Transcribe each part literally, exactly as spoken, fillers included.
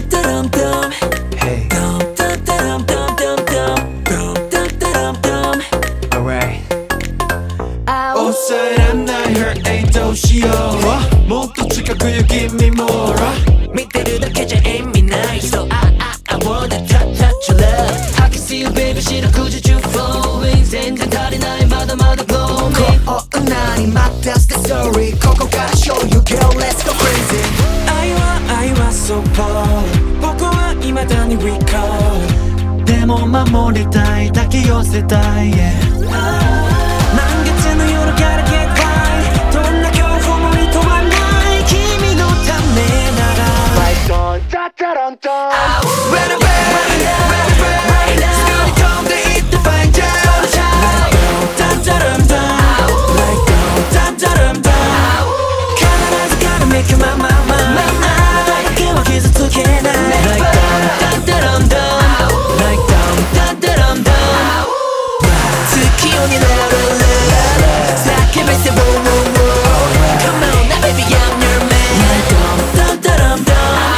Hey. Alright. 抑えらんない Her エイどうしようもっと近くよ Give me more 見てるだけじゃ意味ない So I, I, I wanna touch, touch your love I can see you baby 四六時中 flowing 全然足りないまだまだ glowing こんなに待った the story ここから show you girl let's go crazy 愛は愛は so cold 僕は未だに recall でも守りたい抱き寄せたい、yeah. 満月の夜から get right どんな恐怖もいとわない君のためなら Like don't da da don't don't Right away, right away すぐに飛んでいって find you Like dun dun dun dun Like dun dun dun dun 必ず gotta make you my my my あなただけは傷つけない Like dun dun dun dun Like dun dun dun dun 月夜になる叫べて whoa whoa whoa Come on now baby I'm your man Like dun dun dun dun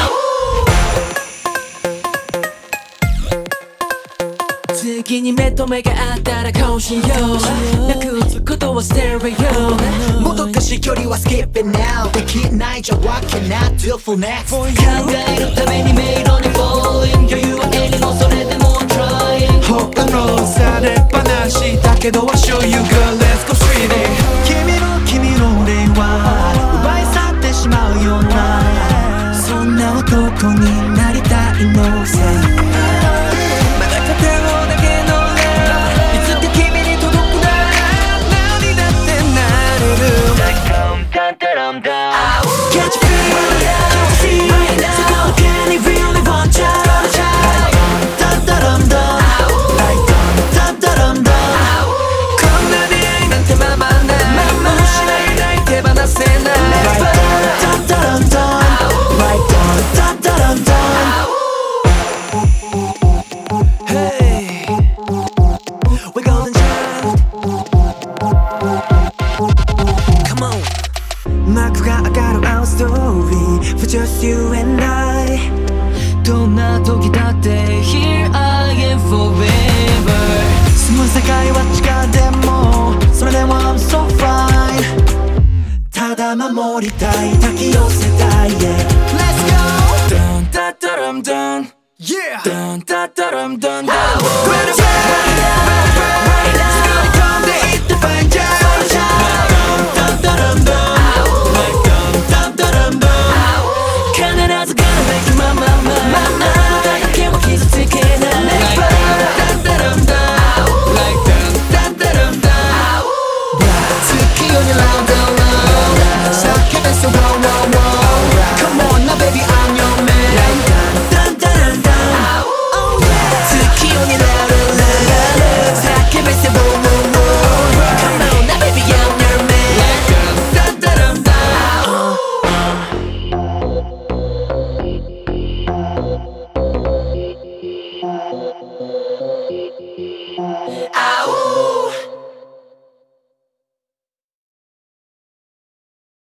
次に目と目があったらこうしようなくつことはステレオもどかしい距離は skip it now できないじゃ what can I do for next 考えるために迷路に falling 余裕は絵にもそれでも trying 他のされっぱなしだけど I'll show you girl let's go street it 君の君の俺は奪い去ってしまうようなそんな男になりたいのさまだ片方だけの love いつか君に届くなら何だってなれる Like dum dum dum dum Can't you feel Can't you feel そこだけに really want you Like dum dum dum dum Like dum dum dum dum こんな出会いなんてままないもうしないない手放せない Like dum dum dum dum Like dum dum dum dum Hey We're golden child Come on 幕が上がる our story For just you and I どんな時だって Here I am forever 住む世界は違うでもそれでも I'm so fine ただ守りたい抱き寄せたい yeah Let's go Dun dun dun dun Yeah Dun dun dun dun dun Right away Right away すぐに飛んでいって find you Dun dun dun dun Like dun dun dun dun 必ず gonna make you my my my あなただけは傷つけない Like dun dun dun dun Like dun dun dun dun 月夜に round up